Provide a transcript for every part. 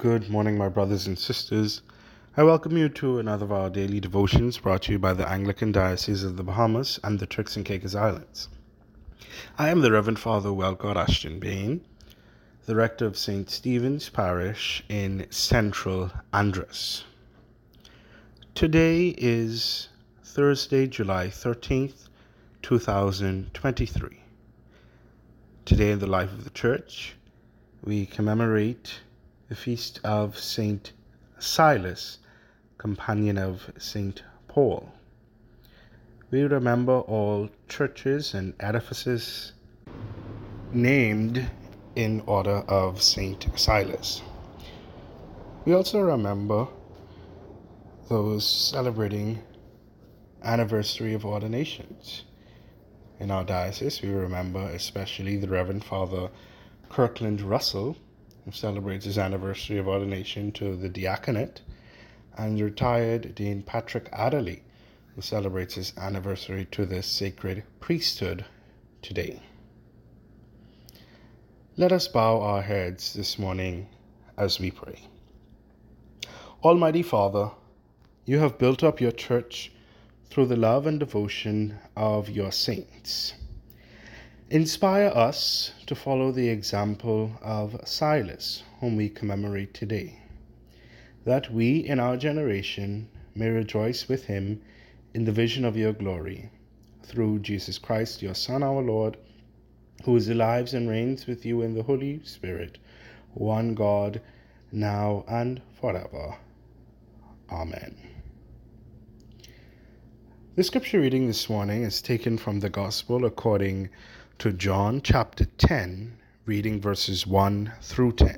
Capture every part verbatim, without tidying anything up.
Good morning, my brothers and sisters. I welcome you to another of our daily devotions brought to you by the Anglican Diocese of the Bahamas and the Turks and Caicos Islands. I am the Reverend Father Welcott Ashton Bain, the rector of Saint Stephen's Parish in Central Andros. Today is Thursday, July thirteenth, two thousand twenty-three. Today in the life of the Church, we commemorate the feast of Saint Silas, companion of Saint Paul. We remember all churches and edifices named in order of Saint Silas. We also remember those celebrating anniversary of ordinations. In our diocese, we remember especially the Reverend Father Kirkland Russell, who celebrates his anniversary of ordination to the diaconate, and retired Dean Patrick Adderley, who celebrates his anniversary to the sacred priesthood today. Let us bow our heads this morning as we pray. Almighty Father, you have built up your church through the love and devotion of your saints. Inspire us to follow the example of Silas, whom we commemorate today, that we in our generation may rejoice with him in the vision of your glory, through Jesus Christ, your Son, our Lord, who is lives and reigns with you in the Holy Spirit, one God, now and forever. Amen. The scripture reading this morning is taken from the Gospel according to John chapter ten, reading verses one through ten.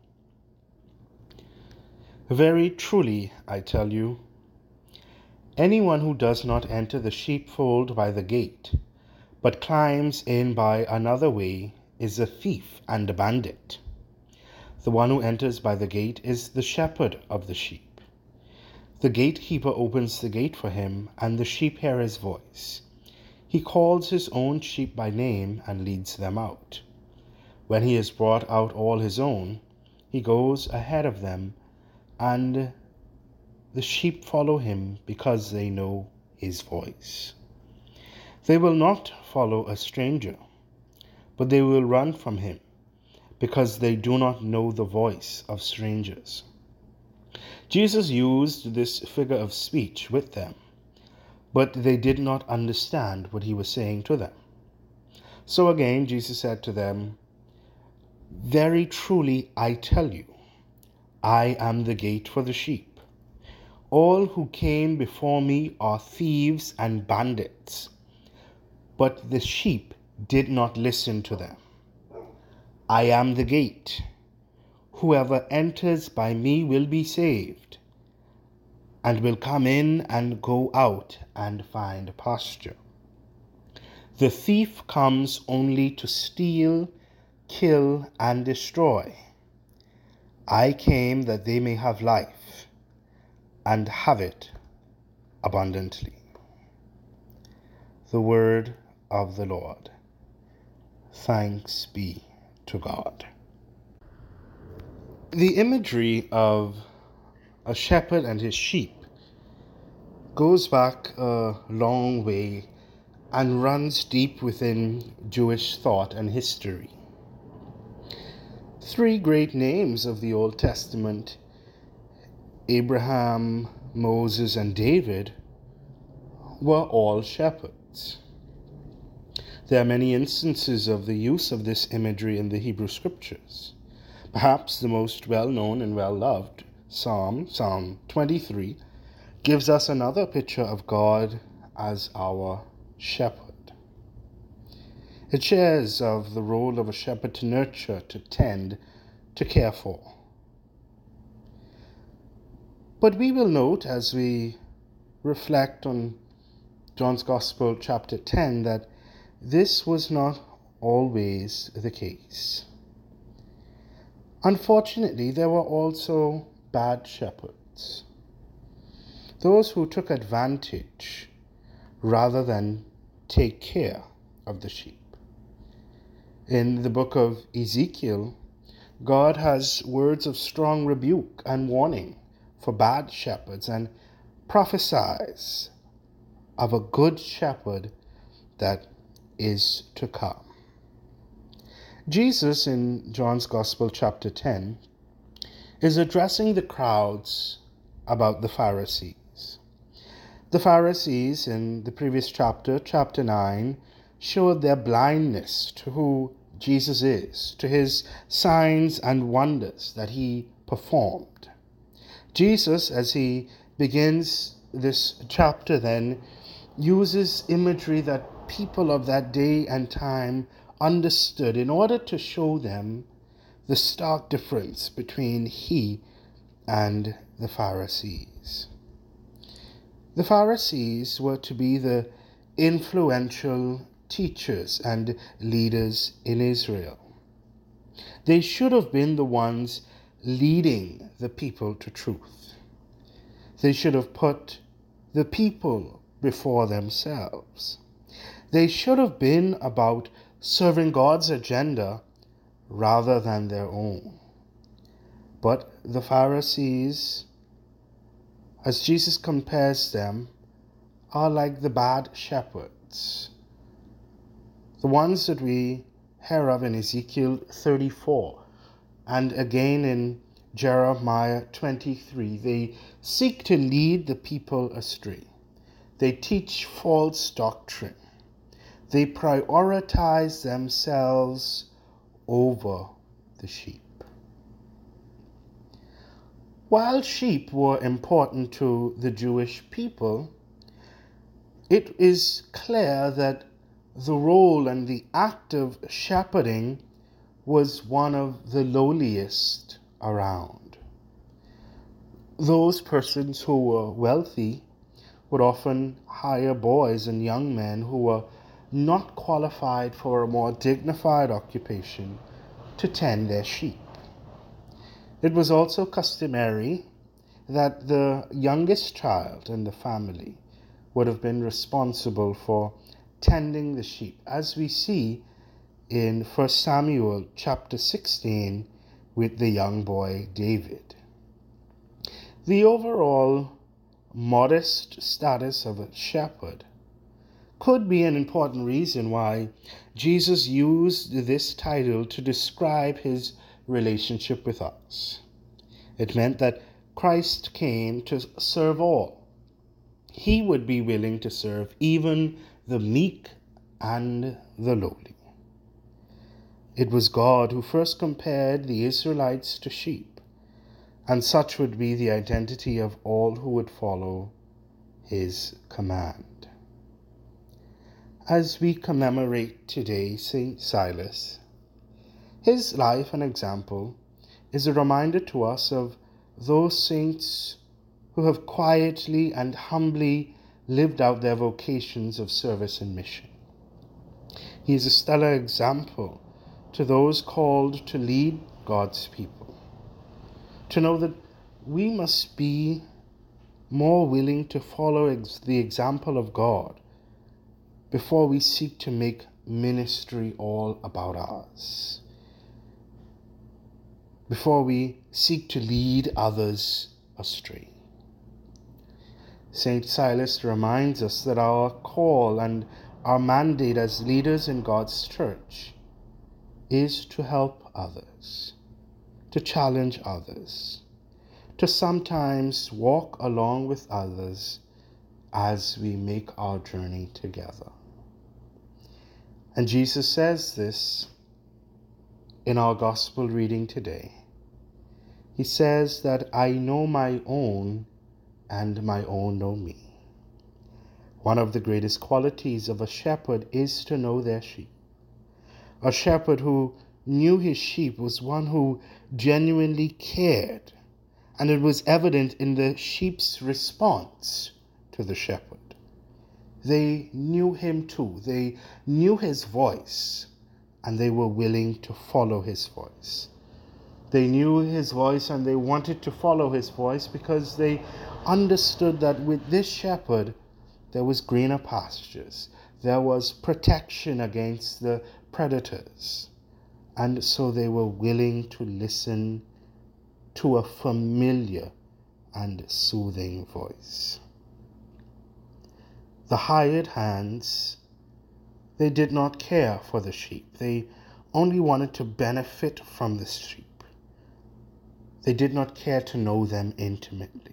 Very truly, I tell you, anyone who does not enter the sheepfold by the gate, but climbs in by another way, is a thief and a bandit. The one who enters by the gate is the shepherd of the sheep. The gatekeeper opens the gate for him, and the sheep hear his voice. He calls his own sheep by name and leads them out. When he has brought out all his own, he goes ahead of them, and the sheep follow him because they know his voice. They will not follow a stranger, but they will run from him, because they do not know the voice of strangers. Jesus used this figure of speech with them, but they did not understand what he was saying to them. So again, Jesus said to them, very truly I tell you, I am the gate for the sheep. All who came before me are thieves and bandits, but the sheep did not listen to them. I am the gate. Whoever enters by me will be saved, and will come in and go out and find pasture. The thief comes only to steal, kill, and destroy. I came that they may have life, and have it abundantly. The word of the Lord. Thanks be to God. The imagery of a shepherd and his sheep goes back a long way and runs deep within Jewish thought and history. Three great names of the Old Testament, Abraham, Moses, and David, were all shepherds. There are many instances of the use of this imagery in the Hebrew Scriptures. Perhaps the most well-known and well-loved Psalm, Psalm twenty-three, gives us another picture of God as our shepherd. It shares of the role of a shepherd to nurture, to tend, to care for. But we will note as we reflect on John's Gospel chapter ten that this was not always the case. Unfortunately, there were also bad shepherds, those who took advantage rather than take care of the sheep. In the book of Ezekiel, God has words of strong rebuke and warning for bad shepherds and prophesies of a good shepherd that is to come. Jesus in John's Gospel chapter ten is addressing the crowds about the Pharisees. The Pharisees in the previous chapter, chapter nine, showed their blindness to who Jesus is, to his signs and wonders that he performed. Jesus, as he begins this chapter then, uses imagery that people of that day and time understood in order to show them the stark difference between he and the Pharisees. The Pharisees were to be the influential teachers and leaders in Israel. They should have been the ones leading the people to truth. They should have put the people before themselves. They should have been about serving God's agenda rather than their own. But the Pharisees, as Jesus compares them, are like the bad shepherds. The ones that we hear of in Ezekiel thirty-four and again in Jeremiah twenty-three. They seek to lead the people astray. They teach false doctrine. They prioritize themselves over the sheep. While sheep were important to the Jewish people, it is clear that the role and the act of shepherding was one of the lowliest around. Those persons who were wealthy would often hire boys and young men who were not qualified for a more dignified occupation to tend their sheep. It was also customary that the youngest child in the family would have been responsible for tending the sheep, as we see in First Samuel chapter sixteen with the young boy David. The overall modest status of a shepherd could be an important reason why Jesus used this title to describe his relationship with us. It meant that Christ came to serve all. He would be willing to serve even the meek and the lowly. It was God who first compared the Israelites to sheep, and such would be the identity of all who would follow his command. As we commemorate today Saint Silas, his life and example is a reminder to us of those saints who have quietly and humbly lived out their vocations of service and mission. He is a stellar example to those called to lead God's people, to know that we must be more willing to follow ex- the example of God before we seek to make ministry all about us, before we seek to lead others astray. Saint Silas reminds us that our call and our mandate as leaders in God's church is to help others, to challenge others, to sometimes walk along with others as we make our journey together. And Jesus says this in our gospel reading today. He says that I know my own and my own know me. One of the greatest qualities of a shepherd is to know their sheep. A shepherd who knew his sheep was one who genuinely cared, and it was evident in the sheep's response to the shepherd. They knew him too. They knew his voice, and they were willing to follow his voice. They knew his voice and they wanted to follow his voice because they understood that with this shepherd there was greener pastures, there was protection against the predators, and so they were willing to listen to a familiar and soothing voice. The hired hands, they did not care for the sheep. They only wanted to benefit from the sheep. They did not care to know them intimately.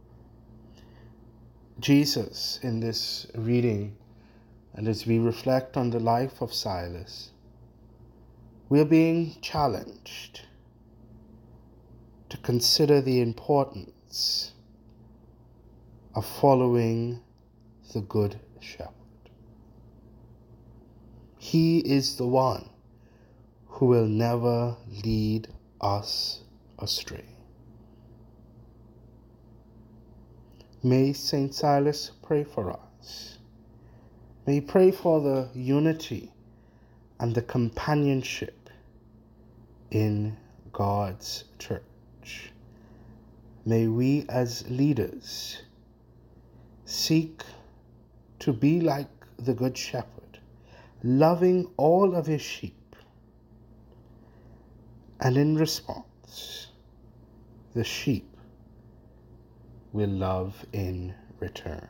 Jesus, in this reading, and as we reflect on the life of Silas, we are being challenged to consider the importance of following the Good Shepherd. He is the one who will never lead us astray. May Saint Silas pray for us. May he pray for the unity and the companionship in God's church. May we as leaders seek to be like the Good Shepherd, loving all of his sheep, and in response, the sheep will love in return.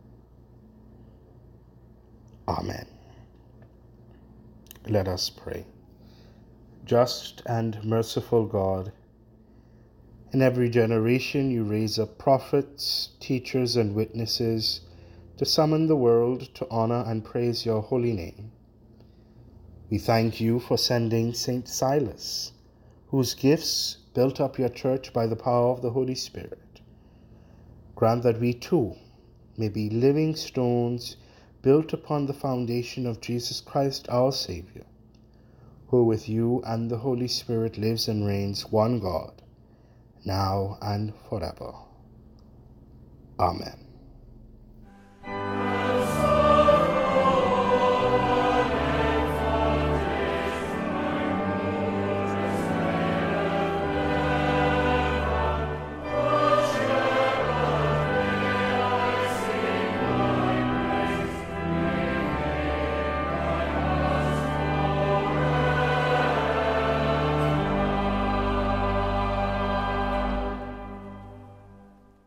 Amen. Let us pray. Just and merciful God, in every generation you raise up prophets, teachers, and witnesses to summon the world to honor and praise your holy name. We thank you for sending Saint Silas, whose gifts built up your church by the power of the Holy Spirit. Grant that we too may be living stones built upon the foundation of Jesus Christ our Savior, who with you and the Holy Spirit lives and reigns one God, now and forever. Amen.